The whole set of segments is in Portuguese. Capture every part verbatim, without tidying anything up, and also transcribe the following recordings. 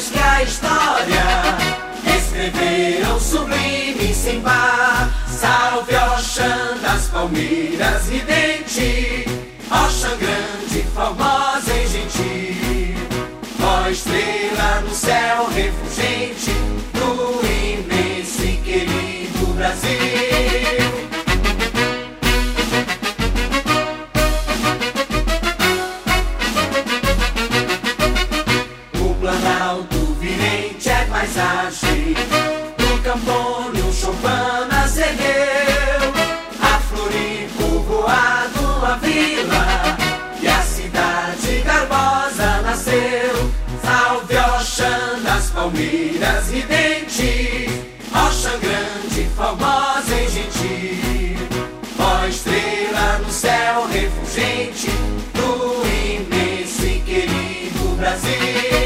mais que a história escreveram sublime sem par. Salve Oxã das palmeiras ridente, Oxã grande, formosa e gentil. Ó estrela no céu refulgente, no imenso e querido Brasil. O Planalto Virente é paisagem, no Campônio Chopin nasceu, a Floripo voado a vila, e a cidade garbosa nasceu. Salve Oxã das palmeiras ridente, Oxã grande, formosa e gentil. Ó estrela no céu refulgente, no imenso e querido Brasil.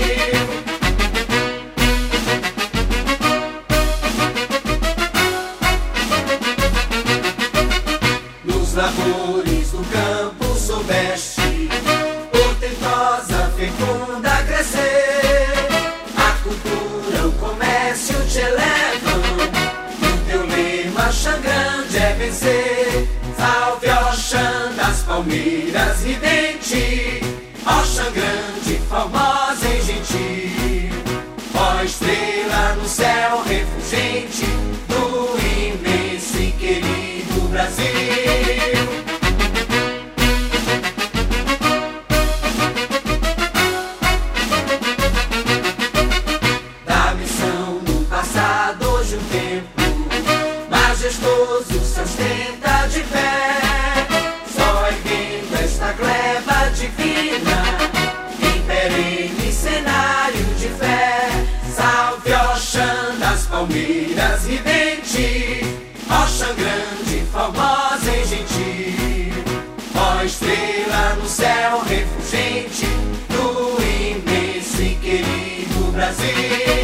Nos labores do campo soubeste, portentosa, fecunda crescer. A cultura, o comércio te elevam, e o teu lema, Oxã grande, é vencer. Salve Oxã das palmeiras ridente, Oxã grande, formosa e gentil. Ó estrela no céu refulgente, no imenso e querido Brasil. Da missão no passado, hoje um tempo majestoso se ostenta de pé, só erguendo esta gleba divina, em perene cenário de fé. Salve Oxã das palmeiras ridente, Oxã grande, formosa e gentil. Ó estrela no céu refulgente, no imenso e querido Brasil.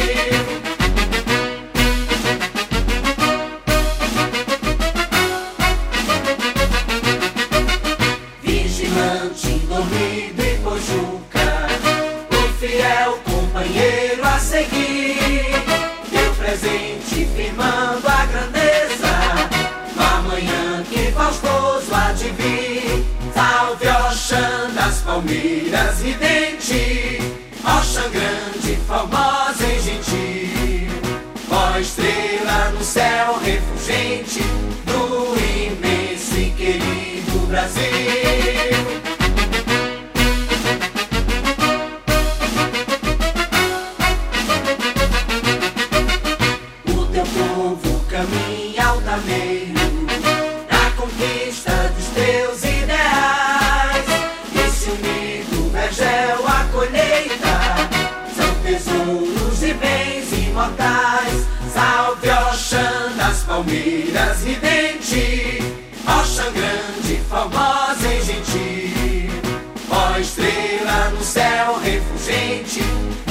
Vigilante, dormido e pojuca, o fiel companheiro a seguir, teu presente firmando a grandeza, no amanhã que faustoso há de vir. Salve Oxã das palmeiras ridente, Oxã grande, formosa e gentil. Ó estrela no céu refulgente, no imenso e querido Brasil. O teu povo caminha altaneiro na conquista dos teus ideais, e se unido vergel a colheita, são tesouros e bens imortais. Salve Oxã das palmeiras ridente, Oxã grande, formosa e gentil. Ó estrela no céu refulgente,